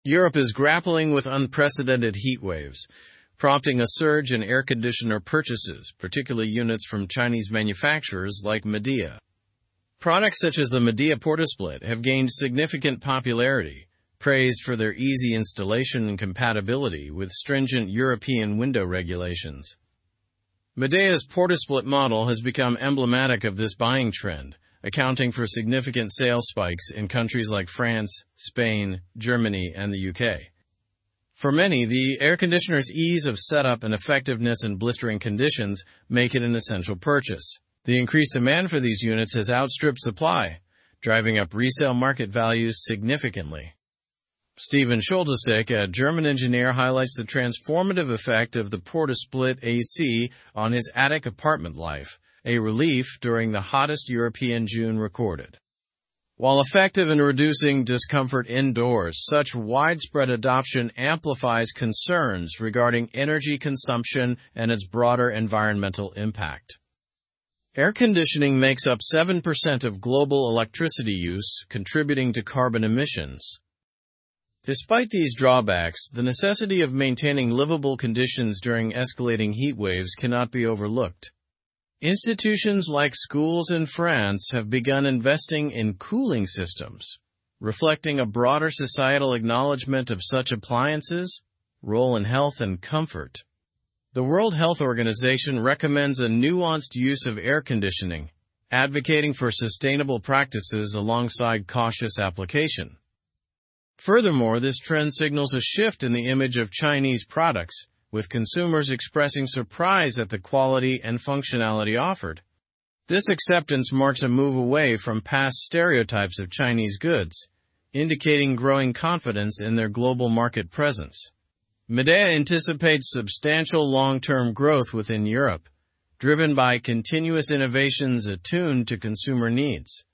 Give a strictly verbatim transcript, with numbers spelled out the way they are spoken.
Europe is grappling with unprecedented heat waves, prompting a surge in air conditioner purchases, particularly units from Chinese manufacturers like Midea. Products such as the Midea Portasplit have gained significant popularity, praised for their easy installation and compatibility with stringent European window regulations. Midea's Portasplit model has become emblematic of this buying trend, accounting for significant sales spikes in countries like France, Spain, Germany, and the U K. For many, the air conditioner's ease of setup and effectiveness in blistering conditions make it an essential purchase. The increased demand for these units has outstripped supply, driving up resale market values significantly. Stephen Schuldasik, a German engineer, highlights the transformative effect of the Portasplit A C on his attic apartment life, a relief during the hottest European June recorded. While effective in reducing discomfort indoors, such widespread adoption amplifies concerns regarding energy consumption and its broader environmental impact. Air conditioning makes up seven percent of global electricity use, contributing to carbon emissions. Despite these drawbacks, the necessity of maintaining livable conditions during escalating heat waves cannot be overlooked. Institutions like schools in France have begun investing in cooling systems, reflecting a broader societal acknowledgement of such appliances' role in health and comfort. The World Health Organization recommends a nuanced use of air conditioning, advocating for sustainable practices alongside cautious application. Furthermore, this trend signals a shift in the image of Chinese products, with consumers expressing surprise at the quality and functionality offered. This acceptance marks a move away from past stereotypes of Chinese goods, indicating growing confidence in their global market presence. Midea anticipates substantial long-term growth within Europe, driven by continuous innovations attuned to consumer needs.